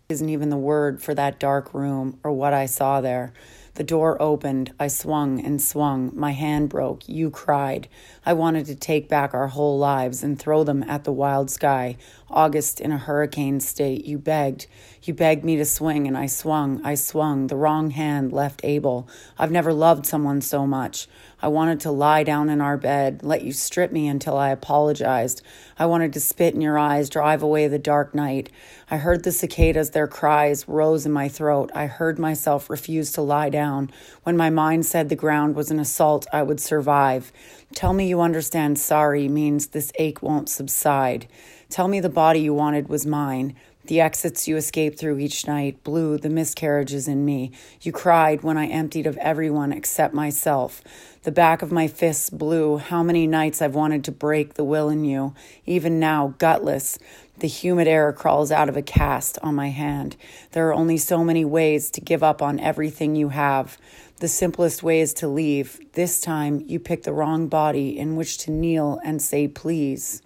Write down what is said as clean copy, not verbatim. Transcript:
Isn't even the word for that dark room or what I saw there. The door opened. I swung and swung. My hand broke. You cried. I wanted to take back our whole lives and throw them at the wild sky. August in a hurricane state. You begged. You begged me to swing, and I swung. I swung. The wrong hand left Abel. I've never loved someone so much. I wanted to lie down in our bed, let you strip me until I apologized. I wanted to spit in your eyes, drive away the dark night. I heard the cicadas, their cries rose in my throat. I heard myself refuse to lie down. When my mind said the ground was an assault, I would survive. Tell me you understand sorry means this ache won't subside. Tell me the body you wanted was mine. The exits you escaped through each night, blue, the miscarriages in me. You cried when I emptied of everyone except myself. The back of my fists blew. How many nights I've wanted to break the will in you. Even now, gutless. The humid air crawls out of a cast on my hand. There are only so many ways to give up on everything you have. The simplest way is to leave. This time, you pick the wrong body in which to kneel and say please.